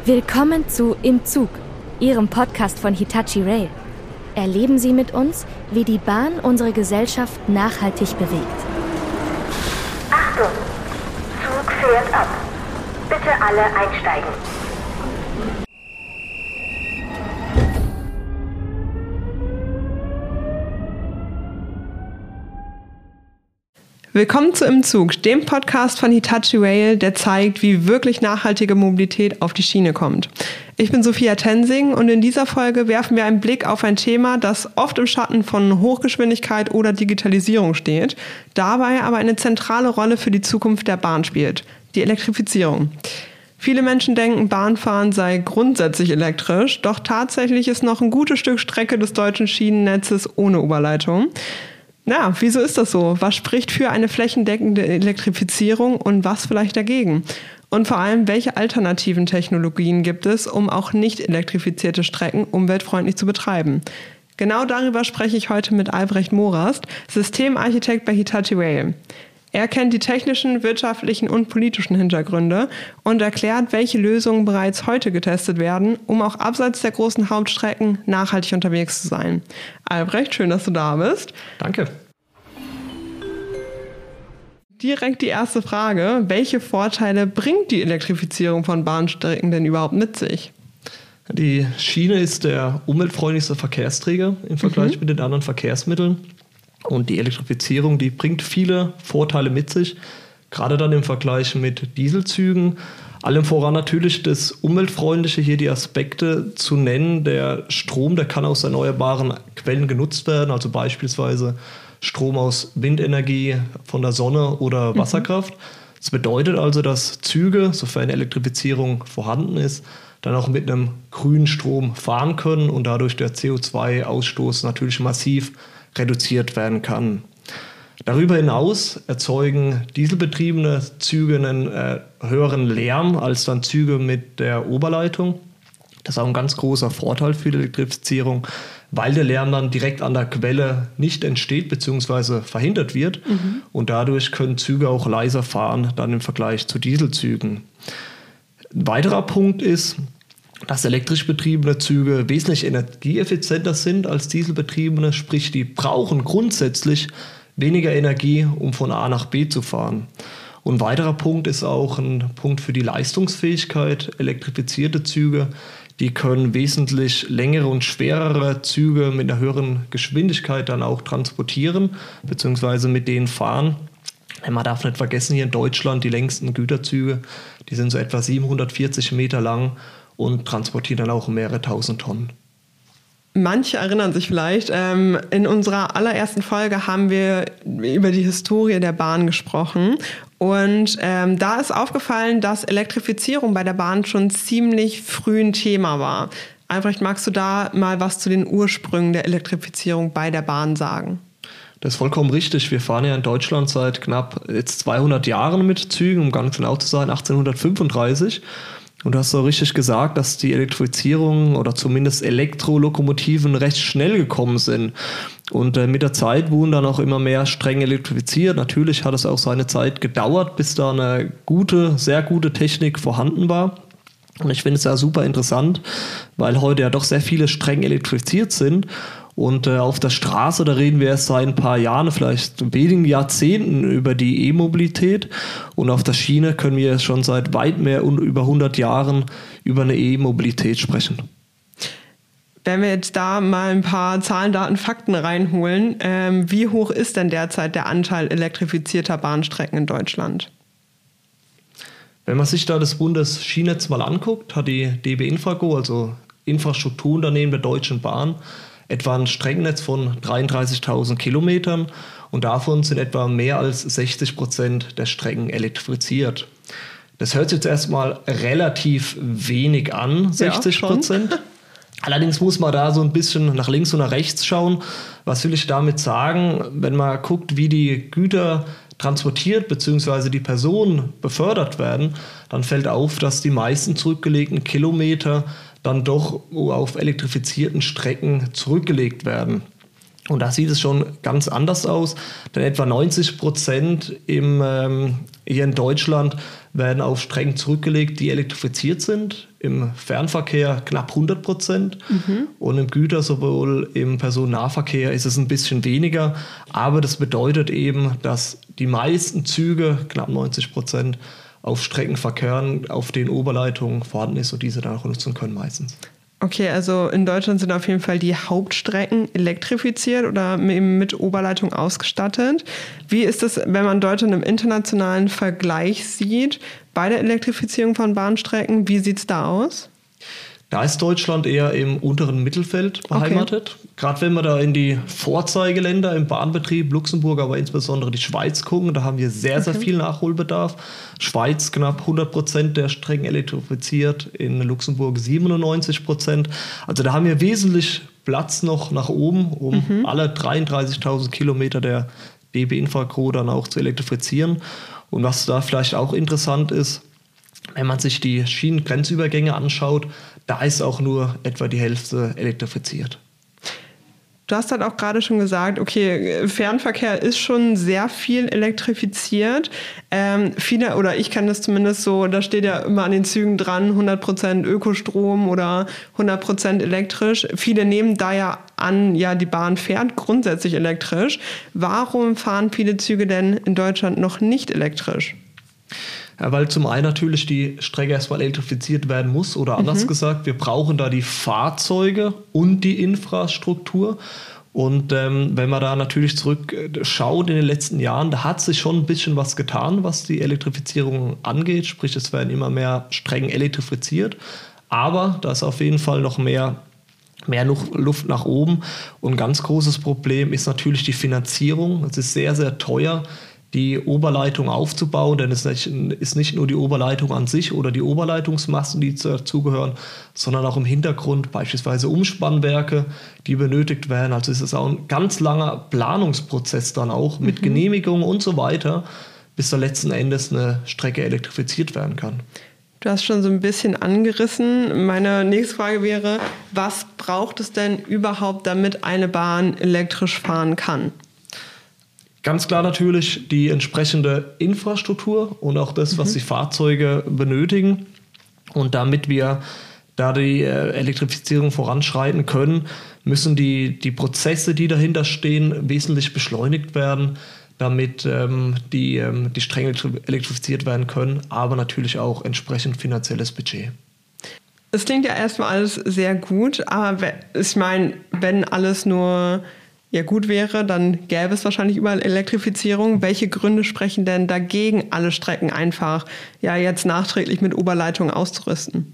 Willkommen zu Im Zug, Ihrem Podcast von Hitachi Rail. Erleben Sie mit uns, wie die Bahn unsere Gesellschaft nachhaltig bewegt. Achtung! Zug fährt ab. Bitte alle einsteigen. Willkommen zu Im Zug, dem Podcast von Hitachi Rail, der zeigt, wie wirklich nachhaltige Mobilität auf die Schiene kommt. Ich bin Sophia Tensing und in dieser Folge werfen wir einen Blick auf ein Thema, das oft im Schatten von Hochgeschwindigkeit oder Digitalisierung steht, dabei aber eine zentrale Rolle für die Zukunft der Bahn spielt, die Elektrifizierung. Viele Menschen denken, Bahnfahren sei grundsätzlich elektrisch, doch tatsächlich ist noch ein gutes Stück Strecke des deutschen Schienennetzes ohne Oberleitung. Ja, wieso ist das so? Was spricht für eine flächendeckende Elektrifizierung und was vielleicht dagegen? Und vor allem, welche alternativen Technologien gibt es, um auch nicht elektrifizierte Strecken umweltfreundlich zu betreiben? Genau darüber spreche ich heute mit Albrecht Morast, Systemarchitekt bei Hitachi Rail. Er kennt die technischen, wirtschaftlichen und politischen Hintergründe und erklärt, welche Lösungen bereits heute getestet werden, um auch abseits der großen Hauptstrecken nachhaltig unterwegs zu sein. Albrecht, schön, dass du da bist. Danke. Direkt die erste Frage. Welche Vorteile bringt die Elektrifizierung von Bahnstrecken denn überhaupt mit sich? Die Schiene ist der umweltfreundlichste Verkehrsträger im Vergleich mit den anderen Verkehrsmitteln. Und die Elektrifizierung, die bringt viele Vorteile mit sich, gerade dann im Vergleich mit Dieselzügen. Allem voran natürlich das Umweltfreundliche, hier die Aspekte zu nennen. Der Strom, der kann aus erneuerbaren Quellen genutzt werden, also beispielsweise Strom aus Windenergie, von der Sonne oder Wasserkraft. Das bedeutet also, dass Züge, sofern Elektrifizierung vorhanden ist, dann auch mit einem grünen Strom fahren können und dadurch der CO2-Ausstoß natürlich massiv reduziert werden kann. Darüber hinaus erzeugen dieselbetriebene Züge einen höheren Lärm als dann Züge mit der Oberleitung. Das ist auch ein ganz großer Vorteil für die Elektrifizierung, weil der Lärm dann direkt an der Quelle nicht entsteht bzw. verhindert wird. Und dadurch können Züge auch leiser fahren dann im Vergleich zu Dieselzügen. Ein weiterer Punkt ist, dass elektrisch betriebene Züge wesentlich energieeffizienter sind als dieselbetriebene, sprich die brauchen grundsätzlich weniger Energie, um von A nach B zu fahren. Und ein weiterer Punkt ist auch ein Punkt für die Leistungsfähigkeit. Elektrifizierte Züge, die können wesentlich längere und schwerere Züge mit einer höheren Geschwindigkeit dann auch transportieren, beziehungsweise mit denen fahren. Man darf nicht vergessen, hier in Deutschland die längsten Güterzüge, die sind so etwa 740 Meter lang und transportieren dann auch mehrere tausend Tonnen. Manche erinnern sich vielleicht, in unserer allerersten Folge haben wir über die Historie der Bahn gesprochen und da ist aufgefallen, dass Elektrifizierung bei der Bahn schon ziemlich früh ein Thema war. Albrecht, magst du da mal was zu den Ursprüngen der Elektrifizierung bei der Bahn sagen? Das ist vollkommen richtig. Wir fahren ja in Deutschland seit knapp jetzt 200 Jahren mit Zügen, um ganz genau zu sein, 1835. Und du hast so richtig gesagt, dass die Elektrifizierung oder zumindest Elektrolokomotiven recht schnell gekommen sind. Und mit der Zeit wurden dann auch immer mehr Stränge elektrifiziert. Natürlich hat es auch seine Zeit gedauert, bis da eine sehr gute Technik vorhanden war. Und ich finde es ja super interessant, weil heute ja doch sehr viele Stränge elektrifiziert sind. Und auf der Straße, da reden wir erst seit ein paar Jahren, vielleicht wenigen Jahrzehnten über die E-Mobilität. Und auf der Schiene können wir schon seit weit mehr und über 100 Jahren über eine E-Mobilität sprechen. Wenn wir jetzt da mal ein paar Zahlen, Daten, Fakten reinholen, wie hoch ist denn derzeit der Anteil elektrifizierter Bahnstrecken in Deutschland? Wenn man sich da das Bundesschienennetz mal anguckt, hat die DB Infrago, also Infrastrukturunternehmen der Deutschen Bahn, etwa ein Streckennetz von 33.000 Kilometern und davon sind etwa mehr als 60% der Strecken elektrifiziert. Das hört sich jetzt erstmal relativ wenig an, 60%. Ja, allerdings muss man da so ein bisschen nach links und nach rechts schauen. Was will ich damit sagen? Wenn man guckt, wie die Güter transportiert bzw. die Personen befördert werden, dann fällt auf, dass die meisten zurückgelegten Kilometer dann doch auf elektrifizierten Strecken zurückgelegt werden. Und da sieht es schon ganz anders aus, denn etwa 90% im Hier in Deutschland werden auf Strecken zurückgelegt, die elektrifiziert sind. Im Fernverkehr knapp 100%. Und im Güter- sowohl im Personennahverkehr ist es ein bisschen weniger. Aber das bedeutet eben, dass die meisten Züge, knapp 90%, auf Strecken verkehren, auf denen Oberleitung vorhanden ist und diese dann auch nutzen können meistens. Okay, also in Deutschland sind auf jeden Fall die Hauptstrecken elektrifiziert oder eben mit Oberleitung ausgestattet. Wie ist es, wenn man Deutschland im internationalen Vergleich sieht, bei der Elektrifizierung von Bahnstrecken? Wie sieht es da aus? Da ist Deutschland eher im unteren Mittelfeld beheimatet. Okay. Gerade wenn wir da in die Vorzeigeländer im Bahnbetrieb, Luxemburg, aber insbesondere die Schweiz gucken, da haben wir sehr viel Nachholbedarf. Schweiz knapp 100% der Strecken elektrifiziert, in Luxemburg 97%. Also da haben wir wesentlich Platz noch nach oben, um alle 33.000 Kilometer der DB Infraco dann auch zu elektrifizieren. Und was da vielleicht auch interessant ist, wenn man sich die Schienengrenzübergänge anschaut, da ist auch nur etwa die Hälfte elektrifiziert. Du hast halt auch gerade schon gesagt, okay, Fernverkehr ist schon sehr viel elektrifiziert. Viele, oder ich kenne das zumindest so, da steht ja immer an den Zügen dran, 100% Ökostrom oder 100% elektrisch. Viele nehmen da ja an, ja, die Bahn fährt grundsätzlich elektrisch. Warum fahren viele Züge denn in Deutschland noch nicht elektrisch? Ja, weil zum einen natürlich die Strecke erstmal elektrifiziert werden muss oder anders gesagt, wir brauchen da die Fahrzeuge und die Infrastruktur. Und wenn man da natürlich zurückschaut in den letzten Jahren, da hat sich schon ein bisschen was getan, was die Elektrifizierung angeht. Sprich, es werden immer mehr Strecken elektrifiziert. Aber da ist auf jeden Fall noch mehr Luft nach oben. Und ein ganz großes Problem ist natürlich die Finanzierung. Es ist sehr, sehr teuer, die Oberleitung aufzubauen, denn es ist nicht nur die Oberleitung an sich oder die Oberleitungsmassen, die dazugehören, sondern auch im Hintergrund beispielsweise Umspannwerke, die benötigt werden. Also ist es auch ein ganz langer Planungsprozess dann auch mit Genehmigungen und so weiter, bis da letzten Endes eine Strecke elektrifiziert werden kann. Du hast schon so ein bisschen angerissen. Meine nächste Frage wäre, was braucht es denn überhaupt, damit eine Bahn elektrisch fahren kann? Ganz klar natürlich die entsprechende Infrastruktur und auch das, was die Fahrzeuge benötigen. Und damit wir da die Elektrifizierung voranschreiten können, müssen die Prozesse, die dahinter stehen, wesentlich beschleunigt werden, damit die Stränge elektrifiziert werden können, aber natürlich auch entsprechend finanzielles Budget. Es klingt ja erstmal alles sehr gut, aber ich meine, wenn alles nur gut wäre, dann gäbe es wahrscheinlich überall Elektrifizierung. Welche Gründe sprechen denn dagegen, alle Strecken einfach jetzt nachträglich mit Oberleitung auszurüsten?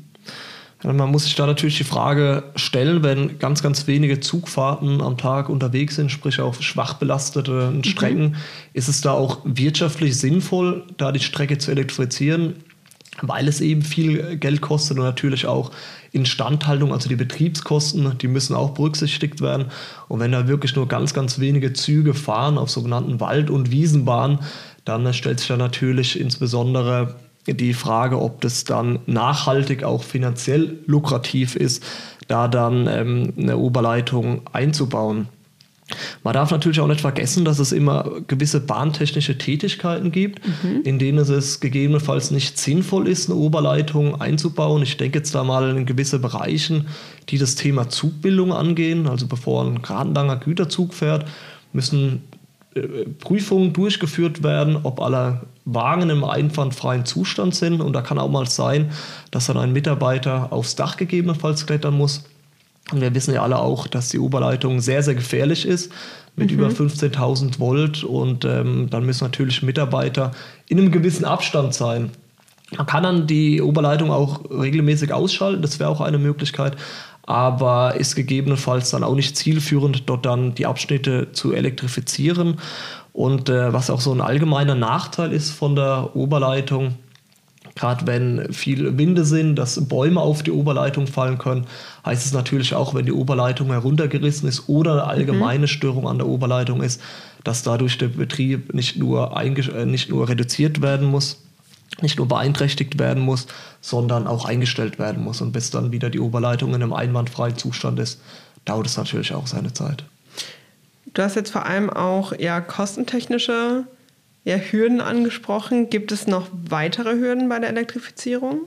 Man muss sich da natürlich die Frage stellen, wenn ganz, ganz wenige Zugfahrten am Tag unterwegs sind, sprich auf schwach belasteten Strecken, ist es da auch wirtschaftlich sinnvoll, da die Strecke zu elektrifizieren, weil es eben viel Geld kostet und natürlich auch Instandhaltung, also die Betriebskosten, die müssen auch berücksichtigt werden. Und wenn da wirklich nur ganz, ganz wenige Züge fahren auf sogenannten Wald- und Wiesenbahnen, dann stellt sich da natürlich insbesondere die Frage, ob das dann nachhaltig auch finanziell lukrativ ist, da dann eine Oberleitung einzubauen. Man darf natürlich auch nicht vergessen, dass es immer gewisse bahntechnische Tätigkeiten gibt, in denen es gegebenenfalls nicht sinnvoll ist, eine Oberleitung einzubauen. Ich denke jetzt da mal in gewisse Bereichen, die das Thema Zugbildung angehen. Also bevor ein gerade langer Güterzug fährt, müssen Prüfungen durchgeführt werden, ob alle Wagen im einwandfreien Zustand sind. Und da kann auch mal sein, dass dann ein Mitarbeiter aufs Dach gegebenenfalls klettern muss. Und wir wissen ja alle auch, dass die Oberleitung sehr, sehr gefährlich ist mit über 15.000 Volt. Und dann müssen natürlich Mitarbeiter in einem gewissen Abstand sein. Man kann dann die Oberleitung auch regelmäßig ausschalten, das wäre auch eine Möglichkeit. Aber ist gegebenenfalls dann auch nicht zielführend, dort dann die Abschnitte zu elektrifizieren. Und was auch so ein allgemeiner Nachteil ist von der Oberleitung, gerade wenn viel Winde sind, dass Bäume auf die Oberleitung fallen können, heißt es natürlich auch, wenn die Oberleitung heruntergerissen ist oder eine allgemeine Störung an der Oberleitung ist, dass dadurch der Betrieb nicht nur reduziert werden muss, nicht nur beeinträchtigt werden muss, sondern auch eingestellt werden muss. Und bis dann wieder die Oberleitung in einem einwandfreien Zustand ist, dauert es natürlich auch seine Zeit. Du hast jetzt vor allem auch kostentechnische ja Hürden angesprochen. Gibt es noch weitere Hürden bei der Elektrifizierung?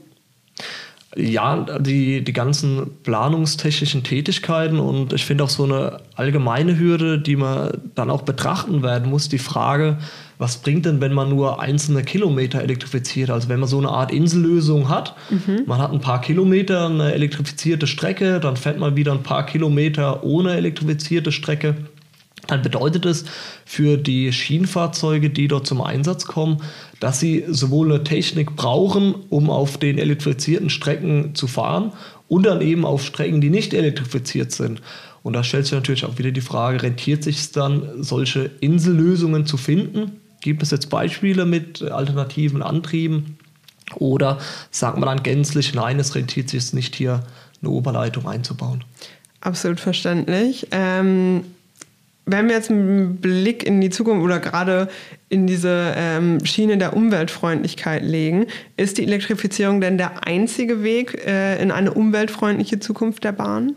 Ja, die ganzen planungstechnischen Tätigkeiten und ich finde auch so eine allgemeine Hürde, die man dann auch betrachten werden muss, die Frage, was bringt denn, wenn man nur einzelne Kilometer elektrifiziert? Also wenn man so eine Art Insellösung hat, man hat ein paar Kilometer eine elektrifizierte Strecke, dann fährt man wieder ein paar Kilometer ohne elektrifizierte Strecke. Dann bedeutet es für die Schienenfahrzeuge, die dort zum Einsatz kommen, dass sie sowohl eine Technik brauchen, um auf den elektrifizierten Strecken zu fahren und dann eben auf Strecken, die nicht elektrifiziert sind. Und da stellt sich natürlich auch wieder die Frage, rentiert sich es dann, solche Insellösungen zu finden? Gibt es jetzt Beispiele mit alternativen Antrieben? Oder sagt man dann gänzlich, nein, es rentiert sich es nicht, hier eine Oberleitung einzubauen? Absolut verständlich. Wenn wir jetzt einen Blick in die Zukunft oder gerade in diese Schiene der Umweltfreundlichkeit legen, ist die Elektrifizierung denn der einzige Weg in eine umweltfreundliche Zukunft der Bahn?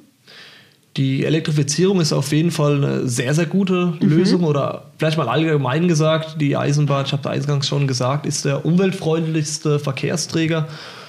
Die Elektrifizierung ist auf jeden Fall eine sehr, sehr gute Lösung oder vielleicht mal allgemein gesagt, die Eisenbahn, ich habe da eingangs schon gesagt, ist der umweltfreundlichste Verkehrsträger.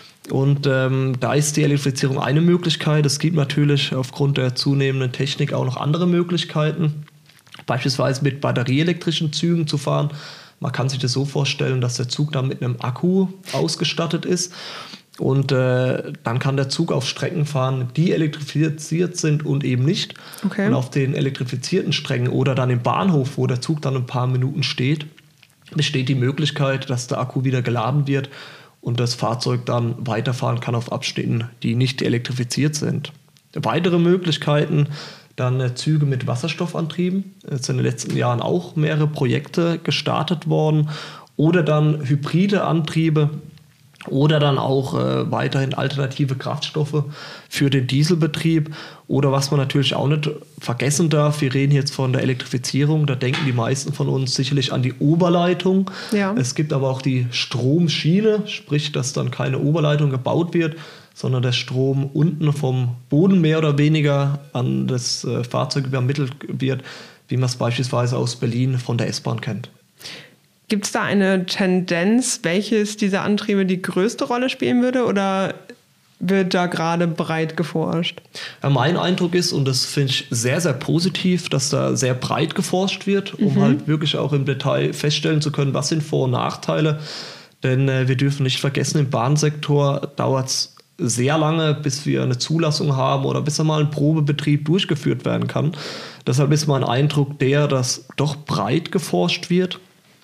Und da ist die Elektrifizierung eine Möglichkeit. Es gibt natürlich aufgrund der zunehmenden Technik auch noch andere Möglichkeiten. Beispielsweise mit batterieelektrischen Zügen zu fahren. Man kann sich das so vorstellen, dass der Zug dann mit einem Akku ausgestattet ist und dann kann der Zug auf Strecken fahren, die elektrifiziert sind und eben nicht. Okay. Und auf den elektrifizierten Strecken oder dann im Bahnhof, wo der Zug dann ein paar Minuten steht, besteht die Möglichkeit, dass der Akku wieder geladen wird und das Fahrzeug dann weiterfahren kann auf Abschnitten, die nicht elektrifiziert sind. Weitere Möglichkeiten: dann Züge mit Wasserstoffantrieben. Es sind in den letzten Jahren auch mehrere Projekte gestartet worden. Oder dann hybride Antriebe oder dann auch weiterhin alternative Kraftstoffe für den Dieselbetrieb. Oder was man natürlich auch nicht vergessen darf, wir reden jetzt von der Elektrifizierung, da denken die meisten von uns sicherlich an die Oberleitung. Ja. Es gibt aber auch die Stromschiene, sprich, dass dann keine Oberleitung gebaut wird, sondern der Strom unten vom Boden mehr oder weniger an das Fahrzeug übermittelt wird, wie man es beispielsweise aus Berlin von der S-Bahn kennt. Gibt es da eine Tendenz, welches dieser Antriebe die größte Rolle spielen würde, oder wird da gerade breit geforscht? Ja, mein Eindruck ist, und das finde ich sehr, sehr positiv, dass da sehr breit geforscht wird, um halt wirklich auch im Detail feststellen zu können, was sind Vor- und Nachteile. Denn wir dürfen nicht vergessen, im Bahnsektor dauert es sehr lange, bis wir eine Zulassung haben oder bis einmal ein Probebetrieb durchgeführt werden kann. Deshalb ist mein Eindruck der, dass doch breit geforscht wird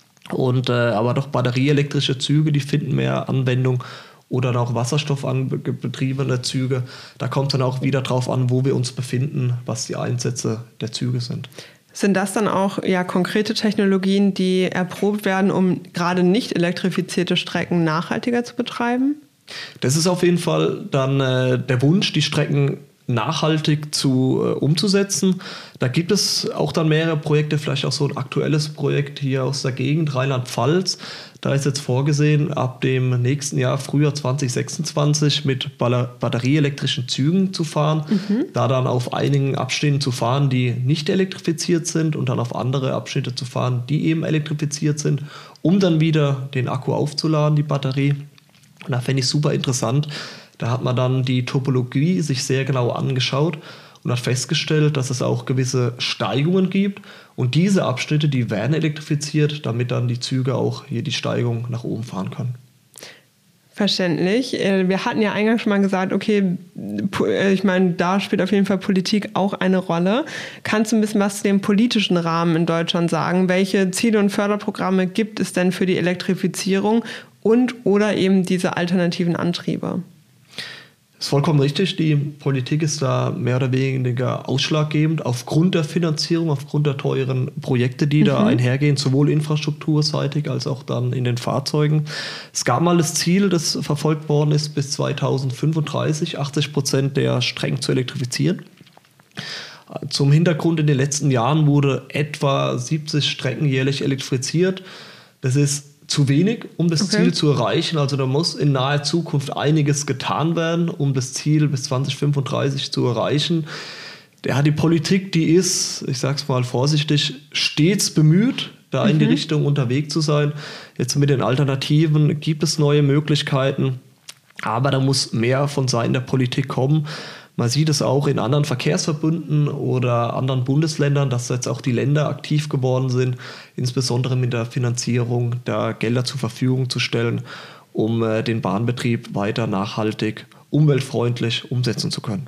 und aber doch batterieelektrische Züge, die finden mehr Anwendung oder auch wasserstoffbetriebene Züge. Da kommt dann auch wieder drauf an, wo wir uns befinden, was die Einsätze der Züge sind. Sind das dann auch konkrete Technologien, die erprobt werden, um gerade nicht elektrifizierte Strecken nachhaltiger zu betreiben? Das ist auf jeden Fall dann der Wunsch, die Strecken nachhaltig umzusetzen. Da gibt es auch dann mehrere Projekte, vielleicht auch so ein aktuelles Projekt hier aus der Gegend, Rheinland-Pfalz. Da ist jetzt vorgesehen, ab dem nächsten Jahr, Frühjahr 2026, mit batterieelektrischen Zügen zu fahren. Da dann auf einigen Abschnitten zu fahren, die nicht elektrifiziert sind und dann auf andere Abschnitte zu fahren, die eben elektrifiziert sind, um dann wieder den Akku aufzuladen, die Batterie. Und da fände ich super interessant. Da hat man dann die Topologie sich sehr genau angeschaut und hat festgestellt, dass es auch gewisse Steigungen gibt. Und diese Abschnitte, die werden elektrifiziert, damit dann die Züge auch hier die Steigung nach oben fahren können. Verständlich. Wir hatten ja eingangs schon mal gesagt, okay, ich meine, da spielt auf jeden Fall Politik auch eine Rolle. Kannst du ein bisschen was zu dem politischen Rahmen in Deutschland sagen? Welche Ziele und Förderprogramme gibt es denn für die Elektrifizierung und oder eben diese alternativen Antriebe? Das ist vollkommen richtig. Die Politik ist da mehr oder weniger ausschlaggebend aufgrund der Finanzierung, aufgrund der teuren Projekte, die da einhergehen, sowohl infrastrukturseitig als auch dann in den Fahrzeugen. Es gab mal das Ziel, das verfolgt worden ist, bis 2035 80% der Strecken zu elektrifizieren. Zum Hintergrund: in den letzten Jahren wurde etwa 70 Strecken jährlich elektrifiziert. Das ist zu wenig, um das Ziel zu erreichen. Also da muss in naher Zukunft einiges getan werden, um das Ziel bis 2035 zu erreichen. Die Politik, die ist, ich sage es mal vorsichtig, stets bemüht, da in die Richtung unterwegs zu sein. Jetzt mit den Alternativen gibt es neue Möglichkeiten, aber da muss mehr von Seiten der Politik kommen. Man sieht es auch in anderen Verkehrsverbünden oder anderen Bundesländern, dass jetzt auch die Länder aktiv geworden sind, insbesondere mit der Finanzierung, da Gelder zur Verfügung zu stellen, um den Bahnbetrieb weiter nachhaltig, umweltfreundlich umsetzen zu können.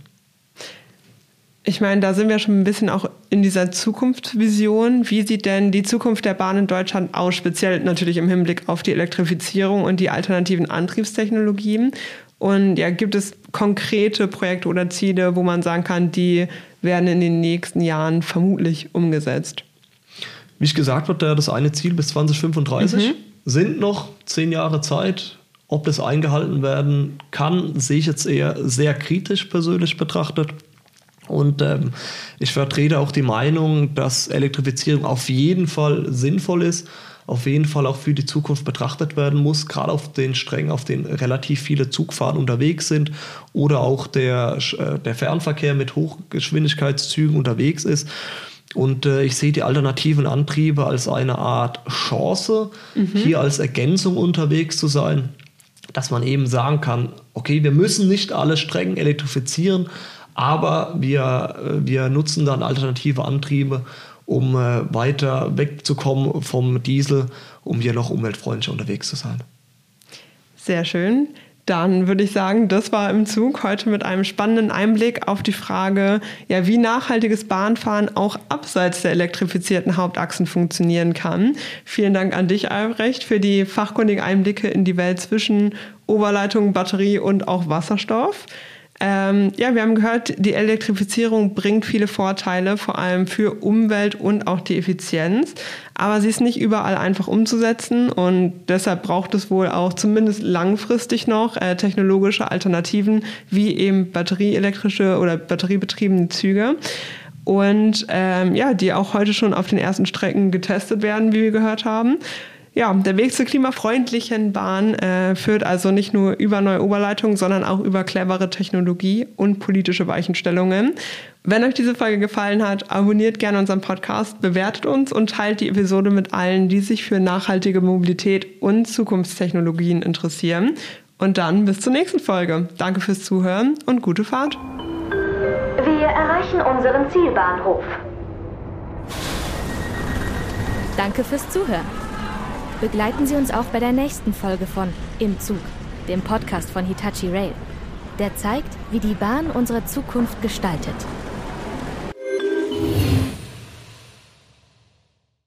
Ich meine, da sind wir schon ein bisschen auch in dieser Zukunftsvision. Wie sieht denn die Zukunft der Bahn in Deutschland aus, speziell natürlich im Hinblick auf die Elektrifizierung und die alternativen Antriebstechnologien? Und ja, gibt es konkrete Projekte oder Ziele, wo man sagen kann, die werden in den nächsten Jahren vermutlich umgesetzt? Wie ich gesagt habe, das eine Ziel bis 2035 sind noch 10 Jahre Zeit. Ob das eingehalten werden kann, sehe ich jetzt eher sehr kritisch persönlich betrachtet. Und ich vertrete auch die Meinung, dass Elektrifizierung auf jeden Fall sinnvoll ist, auf jeden Fall auch für die Zukunft betrachtet werden muss, gerade auf den Strängen, auf denen relativ viele Zugfahrten unterwegs sind oder auch der Fernverkehr mit Hochgeschwindigkeitszügen unterwegs ist. Und ich sehe die alternativen Antriebe als eine Art Chance, hier als Ergänzung unterwegs zu sein, dass man eben sagen kann, okay, wir müssen nicht alle Strecken elektrifizieren, aber wir nutzen dann alternative Antriebe, um weiter wegzukommen vom Diesel, um hier noch umweltfreundlicher unterwegs zu sein. Sehr schön. Dann würde ich sagen, das war im Zug heute mit einem spannenden Einblick auf die Frage, ja, wie nachhaltiges Bahnfahren auch abseits der elektrifizierten Hauptachsen funktionieren kann. Vielen Dank an dich, Albrecht, für die fachkundigen Einblicke in die Welt zwischen Oberleitung, Batterie und auch Wasserstoff. Wir haben gehört, die Elektrifizierung bringt viele Vorteile, vor allem für Umwelt und auch die Effizienz. Aber sie ist nicht überall einfach umzusetzen und deshalb braucht es wohl auch zumindest langfristig noch technologische Alternativen wie eben batterieelektrische oder batteriebetriebene Züge. Und die auch heute schon auf den ersten Strecken getestet werden, wie wir gehört haben. Ja, der Weg zur klimafreundlichen Bahn führt also nicht nur über neue Oberleitungen, sondern auch über clevere Technologie und politische Weichenstellungen. Wenn euch diese Folge gefallen hat, abonniert gerne unseren Podcast, bewertet uns und teilt die Episode mit allen, die sich für nachhaltige Mobilität und Zukunftstechnologien interessieren. Und dann bis zur nächsten Folge. Danke fürs Zuhören und gute Fahrt. Wir erreichen unseren Zielbahnhof. Danke fürs Zuhören. Begleiten Sie uns auch bei der nächsten Folge von Im Zug, dem Podcast von Hitachi Rail, der zeigt, wie die Bahn unsere Zukunft gestaltet.